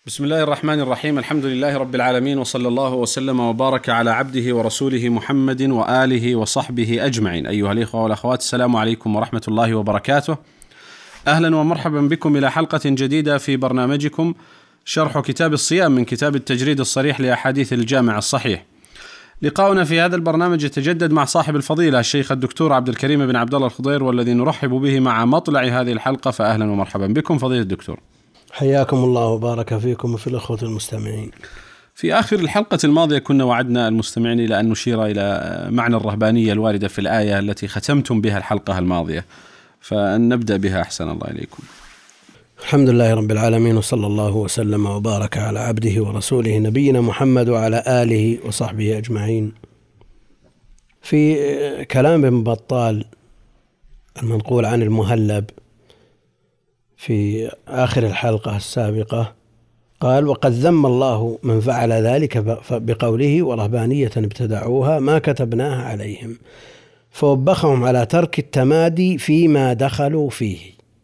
بسم الله الرحمن الرحيم. الحمد لله رب العالمين، وصلى الله وسلم وبارك على عبده ورسوله محمد وآله وصحبه أجمعين. أيها الإخوة والأخوات، السلام عليكم ورحمة الله وبركاته. أهلا ومرحبا بكم إلى حلقة جديدة في برنامجكم شرح كتاب الصيام من كتاب التجريد الصريح لأحاديث الجامع الصحيح. لقاؤنا في هذا البرنامج يتجدد مع صاحب الفضيلة الشيخ الدكتور عبد الكريم بن عبد الله الخضير، والذي نرحب به مع مطلع هذه الحلقة. فأهلا ومرحبا بكم فضيلة الدكتور. حياكم الله وبارك فيكم وفي الأخوة المستمعين. في آخر الحلقة الماضية كنا وعدنا المستمعين إلى أن نشير إلى معنى الرهبانية الواردة في الآية التي ختمتم بها الحلقة الماضية، فنبدأ بها أحسن الله إليكم. الحمد لله رب العالمين، وصلى الله وسلم وبارك على عبده ورسوله نبينا محمد وعلى آله وصحبه أجمعين. في كلام ابن بطال المنقول عن المهلب في آخر الحلقة السابقة قال: وقد ذم الله من فعل ذلك بقوله: ورهبانية ابتدعوها ما كتبناها عليهم، فوبخهم على ترك التمادي فيما دخلوا فيه.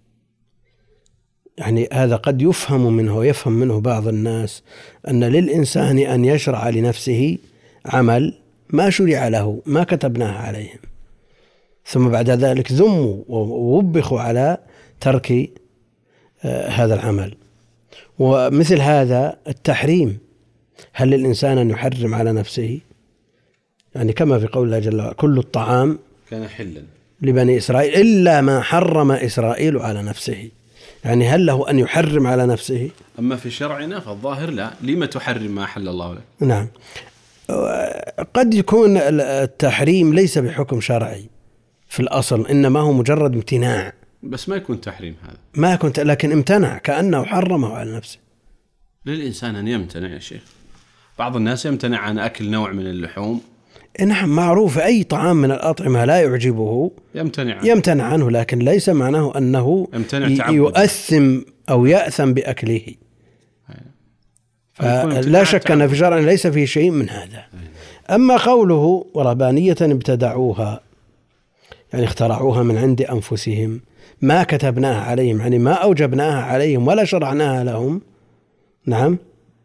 يعني هذا قد يفهم منه ويفهم منه بعض الناس أن للإنسان أن يشرع لنفسه عمل ما شرع له، ما كتبناها عليهم، ثم بعد ذلك ذموا ووبخوا على ترك هذا العمل. ومثل هذا التحريم، هل للإنسان أن يحرم على نفسه؟ يعني كما في قول الله جل وعلا: كل الطعام كان حلا لبني إسرائيل إلا ما حرم إسرائيل على نفسه. يعني هل له أن يحرم على نفسه؟ أما في شرعنا فالظاهر لا. لما تحرم ما أحل الله لك؟ نعم، قد يكون التحريم ليس بحكم شرعي في الأصل، إنما هو مجرد امتناع، بس ما يكون تحريم هذا، ما كنت لكن امتنع كأنه حرمه على نفسه. للإنسان أن يمتنع يا شيخ. بعض الناس يمتنع عن أكل نوع من اللحوم. نعم، معروف أي طعام من الأطعمة لا يعجبه يمتنع عنه، لكن ليس معناه أنه يؤثم أو يأثم بأكله. لا شك أن في شرع ليس فيه شيء من هذا. أما قوله ورهبانية ابتدعوها، يعني اخترعوها من عند أنفسهم، ما كتبناها عليهم، يعني ما أوجبناها عليهم ولا شرعناها لهم. نعم،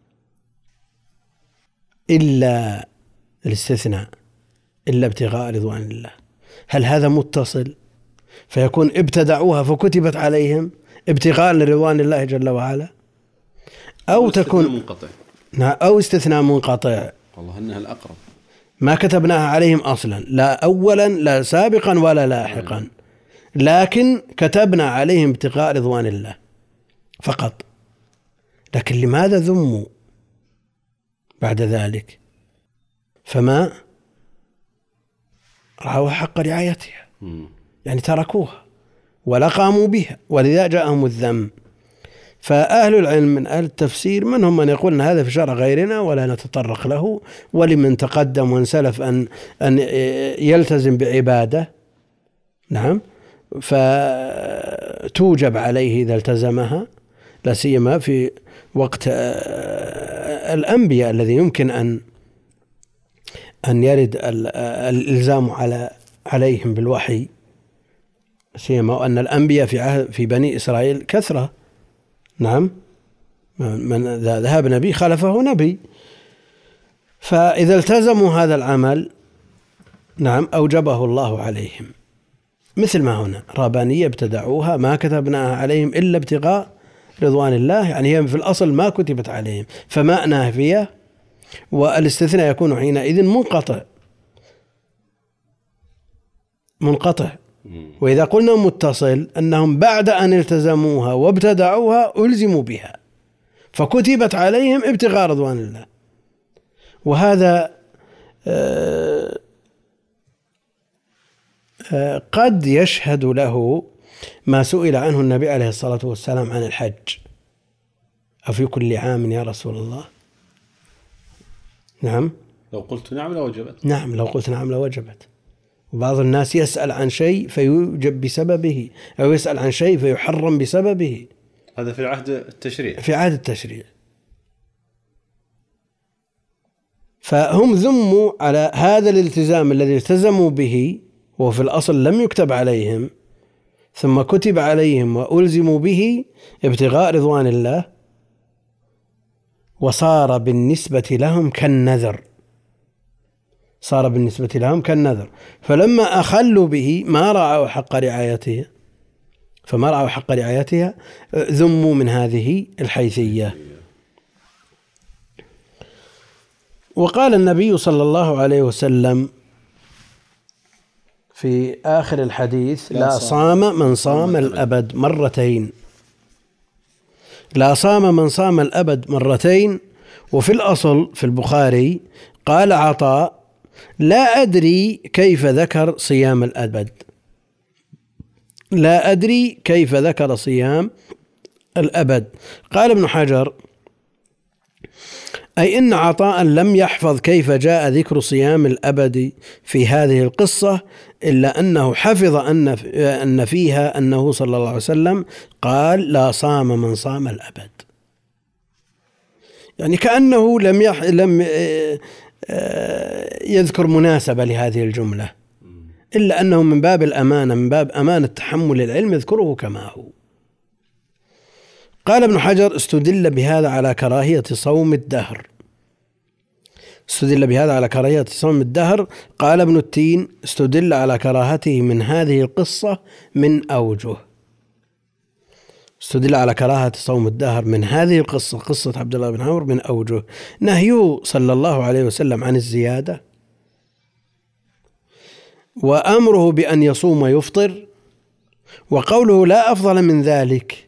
إلا الاستثناء، إلا ابتغاء رضوان الله. هل هذا متصل فيكون ابتدعوها فكتبت عليهم ابتغاء لرضوان الله جل وعلا، أو تكون منقطع؟ أو استثناء منقطع. والله إنها الأقرب. ما كتبناها عليهم أصلا، لا أولا لا سابقا ولا لاحقا، لكن كتبنا عليهم ابتغاء رضوان الله فقط. لكن لماذا ذموا بعد ذلك؟ فما رعوا حق رعايتها، يعني تركوها ولا قاموا بها، ولذا جاءهم الذم. فأهل العلم من أهل التفسير منهم من يقول أن هذا في شرع غيرنا ولا نتطرق له، ولمن تقدم وانسلف أن يلتزم بعبادة، نعم، فتوجب عليه إذا التزمها، لا سيما في وقت الأنبياء الذي يمكن أن يرد الإلزام عليهم بالوحي، سيما أن الأنبياء في بني إسرائيل كثرة. نعم، من ذهب نبي خلفه نبي، فإذا التزموا هذا العمل، نعم، أوجبه الله عليهم، مثل ما هنا: رهبانية ابتدعوها ما كتبناها عليهم إلا ابتغاء رضوان الله، يعني هي في الأصل ما كتبت عليهم، فما نافية، والاستثناء يكون حينئذ منقطع. وإذا قلنا متصل، أنهم بعد أن التزموها وابتدعوها ألزموا بها فكتبت عليهم ابتغاء رضوان الله. وهذا قد يشهد له ما سئل عنه النبي عليه الصلاة والسلام عن الحج: أفي كل عام يا رسول الله؟ نعم، لو قلت نعم لوجبت. نعم، لو قلت نعم لوجبت. وبعض الناس يسأل عن شيء فيوجب بسببه، أو يسأل عن شيء فيحرم بسببه. هذا في عهد التشريع. في عهد التشريع. فهم ذموا على هذا الالتزام الذي التزموا به، وفي الأصل لم يكتب عليهم، ثم كتب عليهم وألزموا به ابتغاء رضوان الله، وصار بالنسبة لهم كالنذر، صار بالنسبة لهم كالنذر، فلما أخلوا به ما رعوا حق رعايته، فما رعوا حق رعايتها ذموا من هذه الحيثية. وقال النبي صلى الله عليه وسلم في آخر الحديث: لا صام من صام الأبد مرتين، لا صام من صام الأبد مرتين. وفي الأصل في البخاري قال عطاء: لا أدري كيف ذكر صيام الأبد، لا أدري كيف ذكر صيام الأبد. قال ابن حجر: أي إن عطاء لم يحفظ كيف جاء ذكر صيام الأبد في هذه القصة، إلا أنه حفظ أن فيها أنه صلى الله عليه وسلم قال: لا صام من صام الأبد. يعني كأنه لم يذكر مناسبة لهذه الجملة، إلا أنه من باب الأمانة، من باب أمانة تحمل العلم يذكره كما هو. قال ابن حجر: استدل بهذا على كراهية صوم الدهر، استدل بهذا على كراهية صوم الدهر. قال ابن التين: استدل على كراهته من هذه القصة من أوجه، استدل على كراهة صوم الدهر من هذه القصة، قصة عبد الله بن عمرو، من أوجه: نهيه صلى الله عليه وسلم عن الزيادة، وأمره بأن يصوم ويفطر، وقوله لا أفضل من ذلك،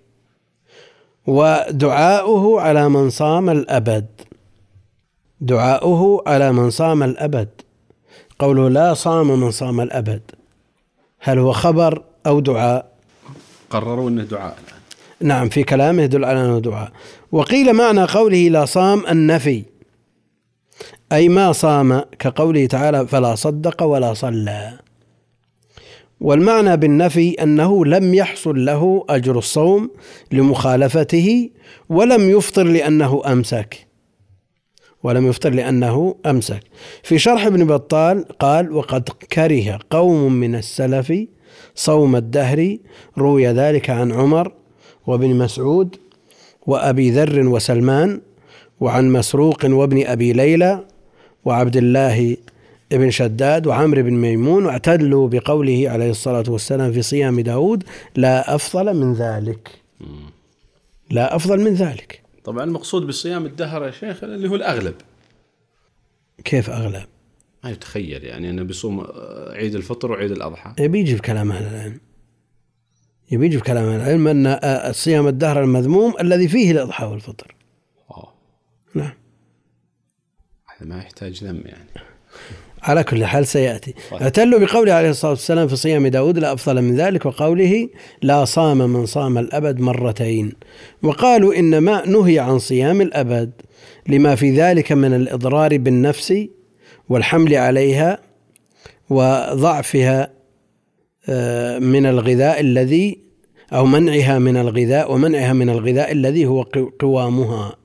ودعاؤه على من صام الأبد، دعاؤه على من صام الأبد. قوله لا صام من صام الأبد، هل هو خبر أو دعاء؟ قرروا أنه دعاء. نعم، في كلامه يدل على أنه دعاء. وقيل معنى قوله لا صام النفي، أي ما صام، كقوله تعالى: فلا صدق ولا صلى. والمعنى بالنفي أنه لم يحصل له أجر الصوم لمخالفته، ولم يفطر لأنه أمسك، ولم يفطر لأنه أمسك. في شرح ابن بطال قال: وقد كره قوم من السلف صوم الدهر، روي ذلك عن عمر وابن مسعود وأبي ذر وسلمان، وعن مسروق وابن أبي ليلى وعبد الله ابن شداد وعمر بن ميمون، واعتدلوا بقوله عليه الصلاة والسلام في صيام داود: لا أفضل من ذلك، لا أفضل من ذلك. طبعا المقصود بصيام الدهر يا شيخ اللي هو الأغلب. كيف أغلب؟ ما يتخيل يعني أنه بيصوم عيد الفطر وعيد الأضحى. يبيجي بكلام أهل العلم، يبيجي بكلام أهل العلم أن صيام الدهر المذموم الذي فيه الأضحى والفطر. نعم، هذا ما يحتاج ذم يعني. على كل حال سيأتي. اعتلوا بقوله عليه الصلاة والسلام في صيام داود: لا أفضل من ذلك، وقوله لا صام من صام الأبد مرتين. وقالوا إنما نهي عن صيام الأبد لما في ذلك من الإضرار بالنفس والحمل عليها وضعفها من الغذاء الذي، أو منعها من الغذاء، ومنعها من الغذاء الذي هو قوامها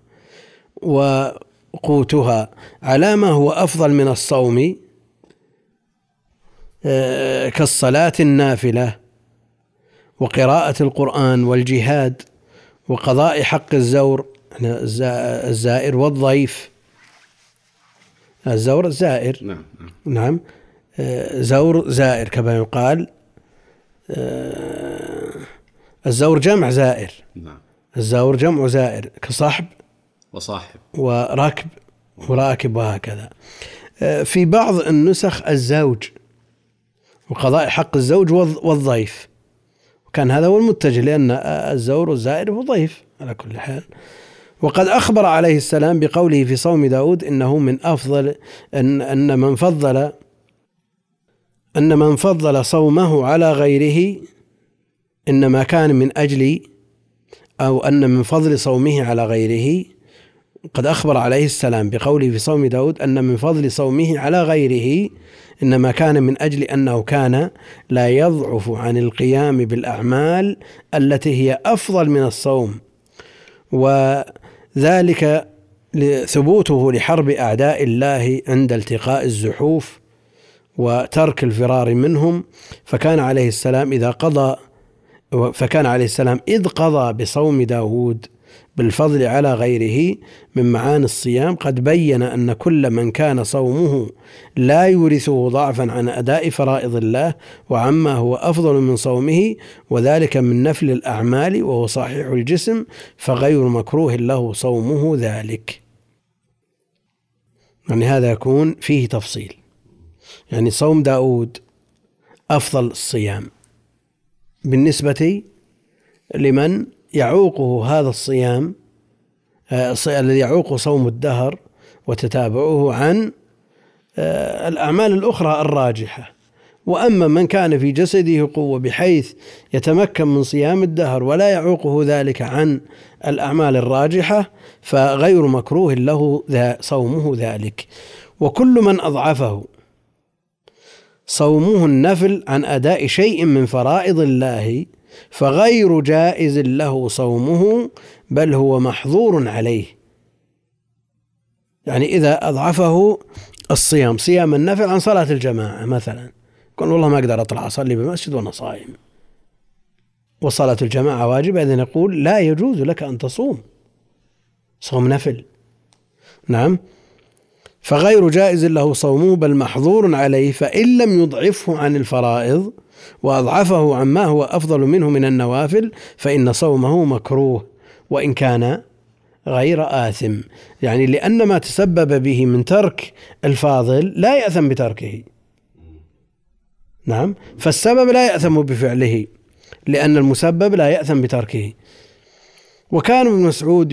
وقوتها، على ما هو أفضل من الصوم كالصلاة النافلة وقراءة القرآن والجهاد وقضاء حق الزائر والضيف. الزور الزائر، نعم، زور زائر كما يقال. الزور جمع زائر، الزور جمع زائر، كصحب وصاحب وركب وراكب وهكذا. في بعض النسخ الزوج وقضاء حق الزوج والضيف، وكان هذا هو المتجه، لأن الزور والزائر هو ضيف على كل حال. وقد أخبر عليه السلام بقوله في صوم داود إنه من أفضل أن من فضل صومه على غيره إنما كان من أجل، أو أن من فضل صومه على غيره. قد أخبر عليه السلام بقوله في صوم داود أن من فضل صومه على غيره إنما كان من أجل أنه كان لا يضعف عن القيام بالأعمال التي هي أفضل من الصوم، وذلك ثبوته لحرب أعداء الله عند التقاء الزحوف وترك الفرار منهم. فكان عليه السلام إذ قضى بصوم داود بالفضل على غيره من معاني الصيام قد بين أن كل من كان صومه لا يورثه ضعفا عن أداء فرائض الله وعما هو أفضل من صومه وذلك من نفل الأعمال وهو صحيح الجسم فغير مكروه له صومه ذلك. يعني هذا يكون فيه تفصيل، يعني صوم داود أفضل الصيام بالنسبة لمن يعوقه هذا الصيام الذي يعوق صوم الدهر وتتابعه عن الأعمال الأخرى الراجحة. وأما من كان في جسده قوة بحيث يتمكن من صيام الدهر ولا يعوقه ذلك عن الأعمال الراجحة فغير مكروه له صومه ذلك. وكل من أضعفه صومه النفل عن أداء شيء من فرائض الله فغير جائز له صومه بل هو محظور عليه. يعني إذا أضعفه الصيام صيام النفل عن صلاة الجماعة مثلا، يقول والله ما أقدر أطلع أصلي بالمسجد وأنا صائم وصلاة الجماعة واجبة، إذن نقول لا يجوز لك أن تصوم صوم نفل. نعم، فغير جائز له صومه بل محظور عليه، فإن لم يضعفه عن الفرائض وأضعفه عما هو أفضل منه من النوافل فإن صومه مكروه وإن كان غير آثم. يعني لأن ما تسبب به من ترك الفاضل لا يأثم بتركه. نعم، فالسبب لا يأثم بفعله لأن المسبب لا يأثم بتركه. وكان ابن مسعود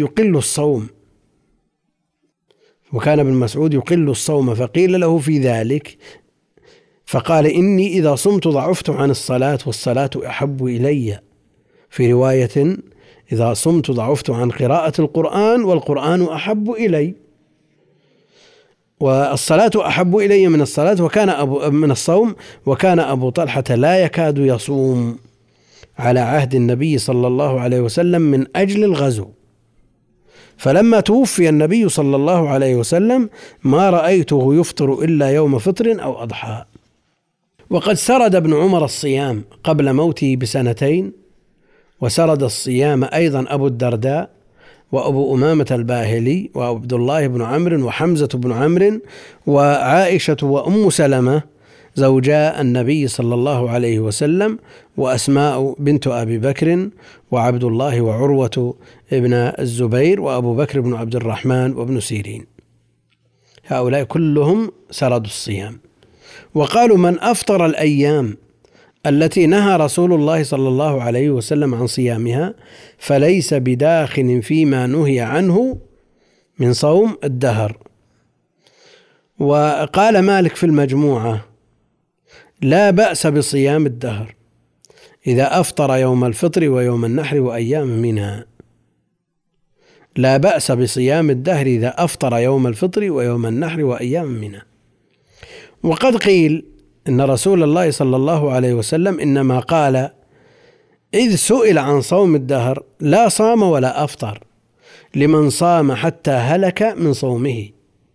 يقل الصوم فقيل له في ذلك فقال إني إذا صمت ضعفت عن الصلاة والصلاة أحب إلي، في رواية إذا صمت ضعفت عن قراءة القرآن والقرآن أحب إلي، والصلاة أحب إلي من الصلاة من الصوم. وكان أبو طلحة لا يكاد يصوم على عهد النبي صلى الله عليه وسلم من أجل الغزو، فلما توفي النبي صلى الله عليه وسلم ما رأيته يفطر إلا يوم فطر أو أضحى. وقد سرد ابن عمر الصيام قبل موته ب2 وسرد الصيام أيضا أبو الدرداء وأبو أمامة الباهلي وعبد الله بن عمرو وحمزة بن عمرو وعائشة وأم سلمة زوجاء النبي صلى الله عليه وسلم وأسماء بنت أبي بكر وعبد الله وعروة ابن الزبير وأبو بكر بن عبد الرحمن وابن سيرين، هؤلاء كلهم سردوا الصيام. وقالوا من أفطر الأيام التي نهى رسول الله صلى الله عليه وسلم عن صيامها فليس بداخل فيما نهي عنه من صوم الدهر. وقال مالك في المجموعة لا بأس بصيام الدهر إذا أفطر يوم الفطر ويوم النحر وأيام منها. لا بأس بصيام الدهر إذا أفطر يوم الفطر ويوم النحر وأيام منها. وقد قيل إن رسول الله صلى الله عليه وسلم إنما قال إذ سئل عن صوم الدهر لا صام ولا أفطر لمن صام حتى هلك من صومه.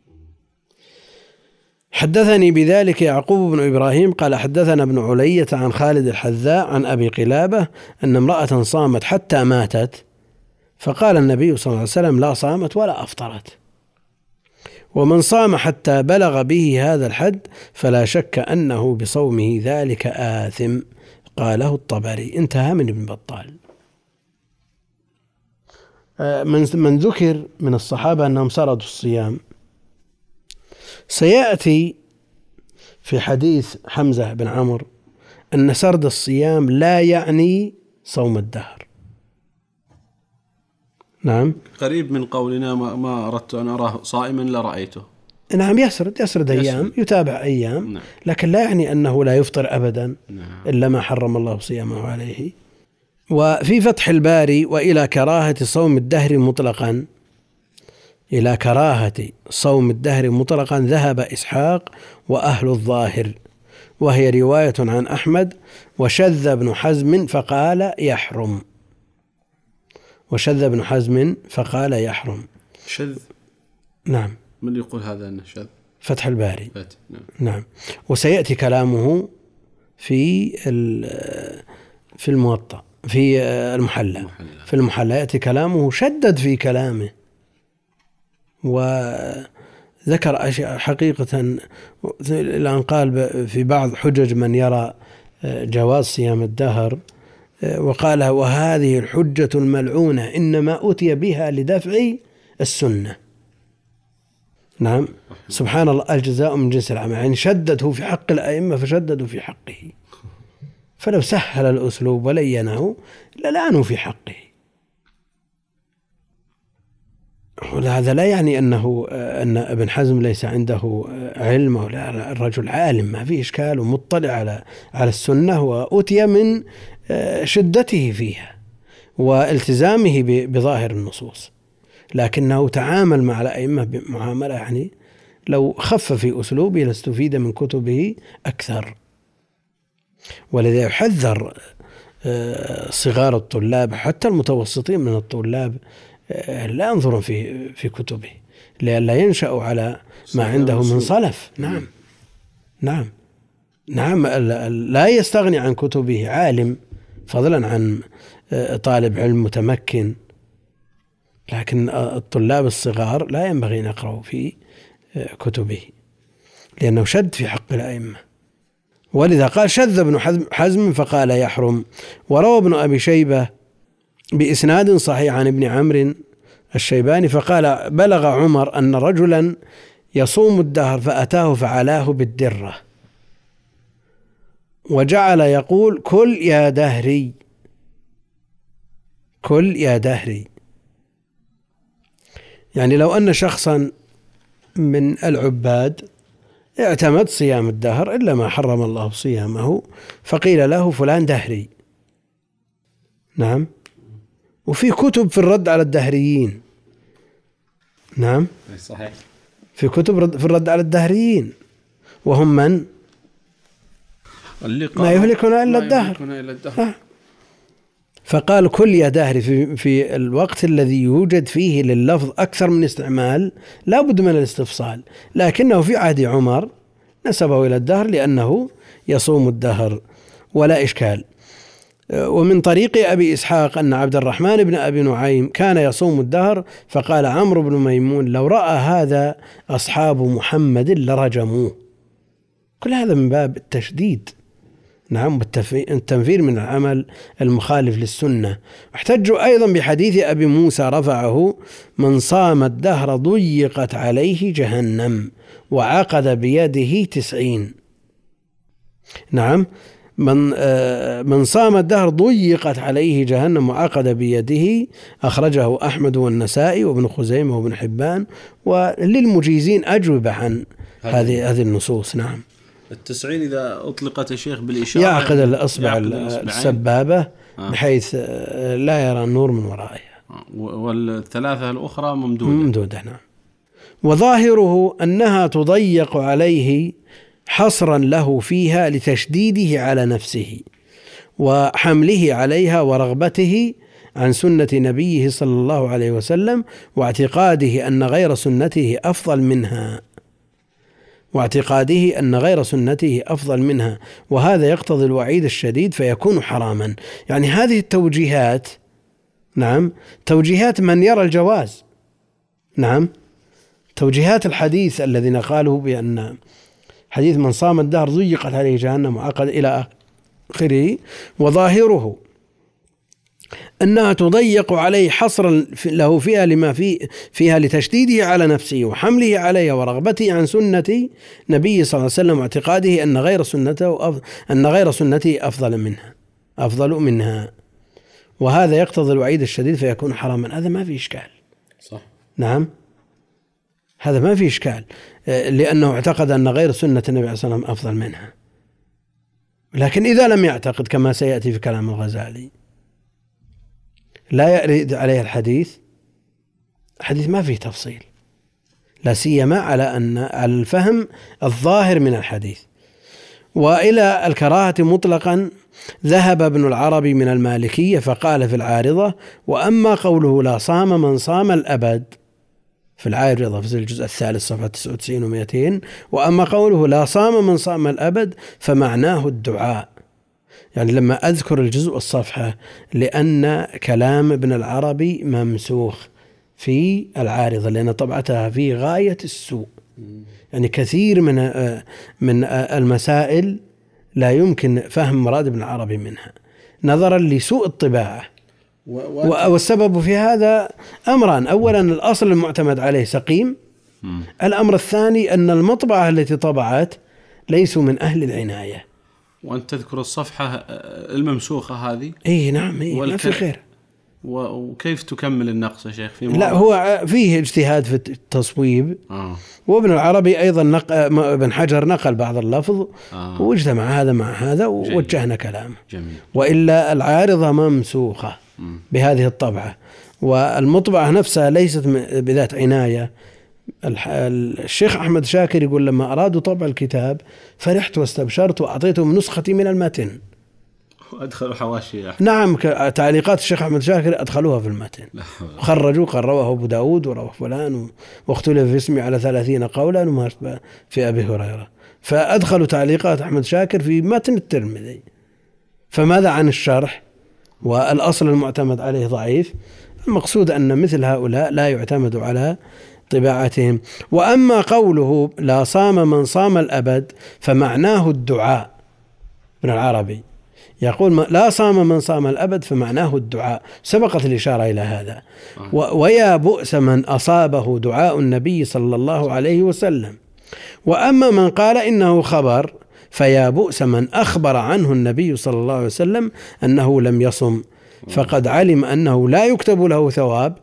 حدثني بذلك يعقوب بن إبراهيم قال حدثنا ابن علية عن خالد الحذاء عن أبي قلابة أن امرأة صامت حتى ماتت فقال النبي صلى الله عليه وسلم لا صامت ولا أفطرت، ومن صام حتى بلغ به هذا الحد فلا شك أنه بصومه ذلك آثم. قاله الطبري. انتهى من ابن بطال. من ذكر من الصحابة أنهم سردوا الصيام سيأتي في حديث حمزة بن عمرو أن سرد الصيام لا يعني صوم الدهر. نعم، قريب من قولنا ما أردت أن أراه صائما لرأيته. نعم، يسرد أيام، يتابع أيام. نعم. لكن لا يعني أنه لا يفطر أبدا. نعم. إلا ما حرم الله صيامه عليه. وفي فتح الباري وإلى كراهة صوم الدهر مطلقا، إلى كراهة صوم الدهر مطلقا ذهب إسحاق وأهل الظاهر، وهي رواية عن أحمد. وشذ ابن حزم فقال يحرم. شذ. نعم. من يقول هذا أنه شذ؟ فتح الباري. نعم. نعم. وسيأتي كلامه في الموطأ في المحلى. في المحلى يأتي كلامه شدد في كلامه، وذكر أشياء حقيقة، الآن قال في بعض حجج من يرى جواز صيام الدهر، وقال وهذه الحجة الملعونة إنما أتي بها لدفع السنة. نعم، سبحان الله، الجزاء من جنس العمل. يعني شدده في حق الأئمة فشددوا في حقه، فلو سهل الأسلوب ولينه للعنوا في حقه. وهذا لا يعني أن ابن حزم ليس عنده علم، ولا الرجل عالم ما في إشكال ومطلع على السنة، وأتي من شدته فيها والتزامه بظاهر النصوص، لكنه تعامل مع الأئمة بمعاملة يعني لو خف في أسلوبه لاستفيد من كتبه أكثر. ولذا يحذر صغار الطلاب حتى المتوسطين من الطلاب لا ينظرون في كتبه، لئلا ينشأوا على ما عنده من صلف. نعم، لا يستغني عن كتبه عالم فضلا عن طالب علم متمكن، لكن الطلاب الصغار لا ينبغي أن يقرأوا في كتبه لأنه شد في حق الأئمة. ولذا قال شذ ابن حزم فقال يحرم. وروى ابن أبي شيبة بإسناد صحيح عن ابن عمرو الشيباني فقال بلغ عمر أن رجلا يصوم الدهر فأتاه فعلاه بالدرة وجعل يقول كل يا دهري كل يا دهري. يعني لو أن شخصا من العباد اعتمد صيام الدهر إلا ما حرم الله صيامه فقيل له فلان دهري. نعم، وفي كتب في الرد على الدهريين. نعم صحيح، في كتب في الرد على الدهريين، وهم من ما يهلكنا إلا الدهر. فقال كل يا دهري في الوقت الذي يوجد فيه لللفظ أكثر من استعمال لا بد من الاستفصال، لكنه في عهد عمر نسبه إلى الدهر لأنه يصوم الدهر ولا إشكال. ومن طريق أبي إسحاق أن عبد الرحمن بن أبي نعيم كان يصوم الدهر فقال عمرو بن ميمون لو رأى هذا أصحاب محمد لرجموه. كل هذا من باب التشديد. نعم، التنفير من العمل المخالف للسنة. احتجوا أيضا بحديث أبي موسى رفعه من صام الدهر ضيقت عليه جهنم وعقد بيده 90. نعم، من صام الدهر ضيقت عليه جهنم وعقد بيده، أخرجه أحمد والنسائي وابن خزيمة وابن حبان، وللمجيزين أجوبة عن هذه النصوص. نعم، 90 إذا أطلقت يا شيخ بالإشارة يعقد الأصبع السبابة بحيث لا يرى النور من ورائها، والثلاثة الأخرى ممدودة. نعم. وظاهره أنها تضيق عليه حصرا له فيها لتشديده على نفسه وحمله عليها ورغبته عن سنة نبيه صلى الله عليه وسلم واعتقاده أن غير سنته أفضل منها وهذا يقتضي الوعيد الشديد فيكون حراما. يعني هذه التوجيهات، نعم، توجيهات من يرى الجواز. نعم، توجيهات الحديث الذين قالوا بأن حديث من صام الدهر ضيقت عليه جهنم وعقد إلى آخره. وظاهره أنها تضيق عليه حصرا له فيها لما فيها لتشديده على نفسه وحمله عليها ورغبته عن سنة نبي صلى الله عليه وسلم واعتقاده أن غير سنته أفضل منها وهذا يقتضي الوعيد الشديد فيكون حراما. هذا ما في إشكال. صح. نعم، هذا ما في إشكال لأنه اعتقد أن غير سنة النبي عليه الصلاة والسلام أفضل منها. لكن إذا لم يعتقد كما سيأتي في كلام الغزالي لا يرد عليه الحديث ما فيه تفصيل، لا سيما على الفهم الظاهر من الحديث. وإلى الكراهة مطلقا ذهب ابن العربي من المالكية فقال في العارضة وأما قوله لا صام من صام الأبد في العارضة في الجزء الثالث صفحة 99 و200 وأما قوله لا صام من صام الأبد فمعناه الدعاء يعني لما أذكر الجزء والصفحة لأن كلام ابن العربي ممسوخ في العارضة، لأن طبعتها في غاية السوء. يعني كثير من المسائل لا يمكن فهم مراد ابن العربي منها نظرا لسوء الطباعة. والسبب في هذا أمران: أولا الأصل المعتمد عليه سقيم، الأمر الثاني أن المطبعة التي طبعت ليسوا من أهل العناية. وأنت تذكر الصفحة الممسوخة هذه؟ إيه نعم، ما في خير. وكيف تكمل النقص يا شيخ؟ لا، هو فيه اجتهاد في التصويب. وابن العربي أيضا ابن حجر نقل بعض اللفظ واجتمع هذا مع هذا ووجهنا كلامه. جميل. وإلا العارضة ممسوخة بهذه الطبعة، والمطبعة نفسها ليست بذات عناية. الشيخ أحمد شاكر يقول: لما أرادوا طبع الكتاب فرحت واستبشرت وأعطيتهم نسختي من المتن. أدخلوا حواشي. نعم، تعليقات الشيخ أحمد شاكر أدخلوها في المتن، خرجوا رواه أبو داود ورواه فلان واختلف في اسمه على 30 قولا وما في أبي هريرة، فأدخلوا تعليقات أحمد شاكر في متن الترمذي. فماذا عن الشرح؟ والأصل المعتمد عليه ضعيف. المقصود أن مثل هؤلاء لا يعتمد على طباعتهم. وأما قوله لا صام من صام الأبد فمعناه الدعاء. ابن العربي يقول لا صام من صام الأبد فمعناه الدعاء، سبقت الإشارة إلى هذا. ويا بؤس من أصابه دعاء النبي صلى الله عليه وسلم. وأما من قال إنه خبر فيا بؤس من أخبر عنه النبي صلى الله عليه وسلم أنه لم يصم، فقد علم أنه لا يكتب له ثواب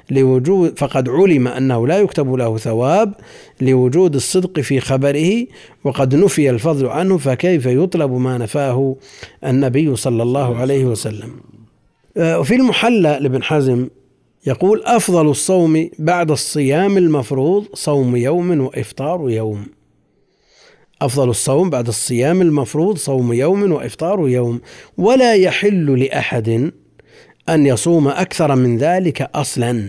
لوجود الصدق في خبره، وقد نفي الفضل عنه، فكيف يطلب ما نفاه النبي صلى الله عليه وسلم. وفي المحلى لابن حزم يقول: أفضل الصوم بعد الصيام المفروض صوم يوم وإفطار يوم. أفضل الصوم بعد الصيام المفروض صوم يوم وإفطار يوم، ولا يحل لأحد أن يصوم أكثر من ذلك أصلا،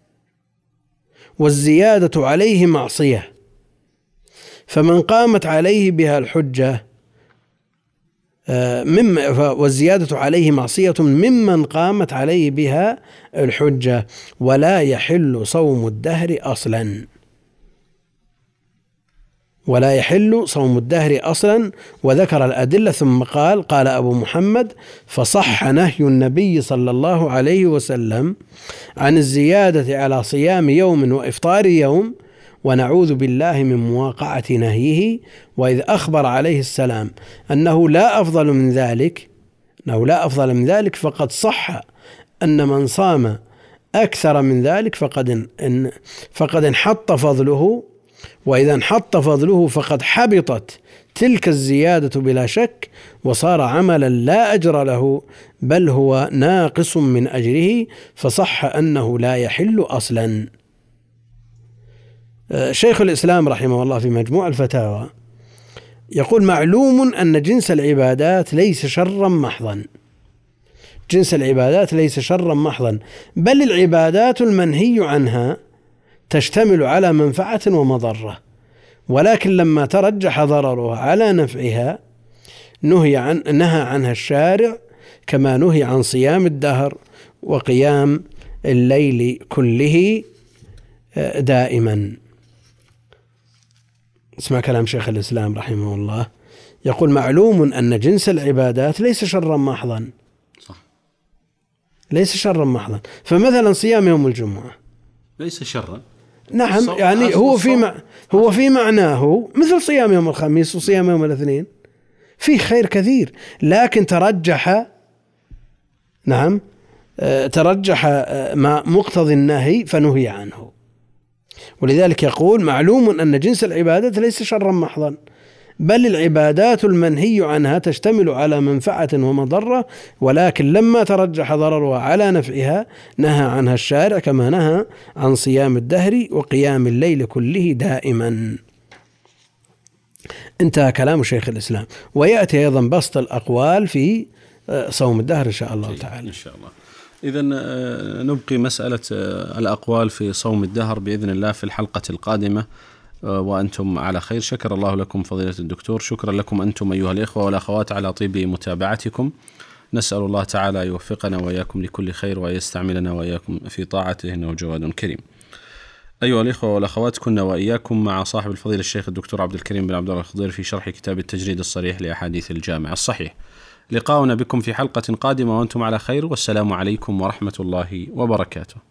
والزيادة عليه معصية، فمن قامت عليه بها الحجة والزيادة عليه معصية ممن قامت عليه بها الحجة، ولا يحل صوم الدهر أصلا. ولا يحل صوم الدهر أصلا. وذكر الأدلة ثم قال أبو محمد: فصح نهي النبي صلى الله عليه وسلم عن الزيادة على صيام يوم وإفطار يوم، ونعوذ بالله من مواقعة نهيه. وإذ أخبر عليه السلام أنه لا أفضل من ذلك فقد صح أن من صام أكثر من ذلك فقد انحط فضله، وإذا انحط فضله فقد حبطت تلك الزيادة بلا شك، وصار عملا لا أجر له، بل هو ناقص من أجره، فصح أنه لا يحل أصلا. شيخ الإسلام رحمه الله في مجموع الفتاوى يقول: معلوم أن جنس العبادات ليس شرا محضا. جنس العبادات ليس شرا محضا، بل العبادات المنهي عنها تشتمل على منفعة ومضرة، ولكن لما ترجح ضررها على نفعها نهى عنها الشارع، كما نهي عن صيام الدهر وقيام الليل كله دائما. اسمع كلام شيخ الإسلام رحمه الله، يقول: معلوم أن جنس العبادات ليس شرا محضا. صح، ليس شرا محضا. فمثلا صيام يوم الجمعة ليس شرا. نعم، يعني هو في معناه مثل صيام يوم الخميس وصيام يوم الاثنين، فيه خير كثير، لكن ترجح ما مقتضي النهي فنهي عنه. ولذلك يقول: معلوم أن جنس العبادات ليس شرا محضا، بل العبادات المنهي عنها تشتمل على منفعة ومضرة، ولكن لما ترجح ضررها على نفعها نهى عنها الشارع، كما نهى عن صيام الدهر وقيام الليل كله دائما. انتهى كلام شيخ الإسلام. ويأتي أيضا بسط الأقوال في صوم الدهر إن شاء الله تعالى. إن شاء الله. إذن نبقي مسألة الأقوال في صوم الدهر بإذن الله في الحلقة القادمة. وأنتم على خير. شكر الله لكم فضيلة الدكتور. شكرا لكم أنتم أيها الإخوة والأخوات على طيب متابعتكم. نسأل الله تعالى يوفقنا وإياكم لكل خير ويستعملنا وإياكم في طاعته إنه جواد كريم. أيها الإخوة والأخوات، كنا وإياكم مع صاحب الفضيلة الشيخ الدكتور عبد الكريم بن عبد الله الخضير في شرح كتاب التجريد الصريح لأحاديث الجامع الصحيح. لقاؤنا بكم في حلقة قادمة وأنتم على خير، والسلام عليكم ورحمة الله وبركاته.